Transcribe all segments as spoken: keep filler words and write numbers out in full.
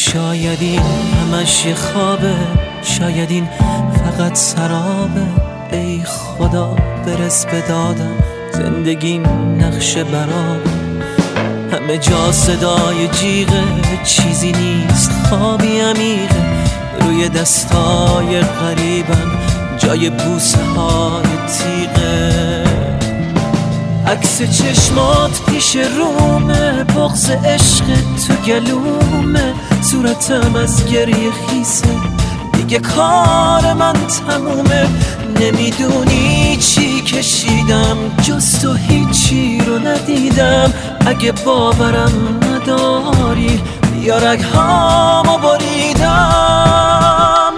شاید این همش یه خوابه، شاید این فقط سرابه. ای خدا برس به دادم، زندگیم نقش برابه. همه جا صدای جیغه، چیزی نیست خوابی عمیقه. روی دستای غریبم جای بوسه های تیغه. عکس چشمات پیش رومه، بغض عشق تو گلومه. صورتم از گریه خیسه، دیگه کار من تمومه. نمیدونی چی کشیدم، جز تو هیچی رو ندیدم. اگه باورم نداری بیا رگهامو بریدم.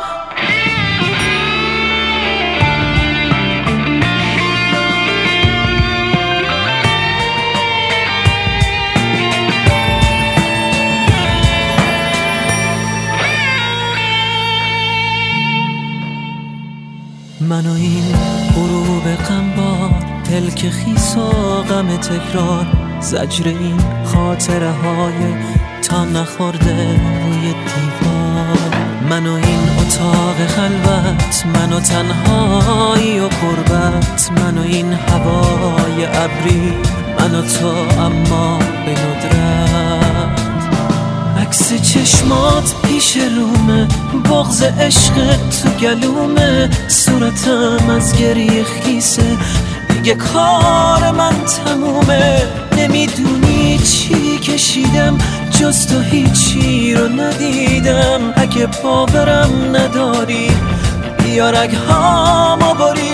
من و این غروب غمبار، دل که خیس و غم تکرار. زجر این خاطره های تا نخورده روی دیوار. من و این اتاق خلوت، من و تنهایی و غربت. من و این هوای ابری، من و تو اما به ندرت. عکس چشمات پیش رومه، بغض عشق تو گلومه. صورتم از گریه خیسه، دیگه کار من تمومه. نمیدونی چی کشیدم، جز تو هیچی رو ندیدم. اگه باورم نداری بیا رگهامو بریدم.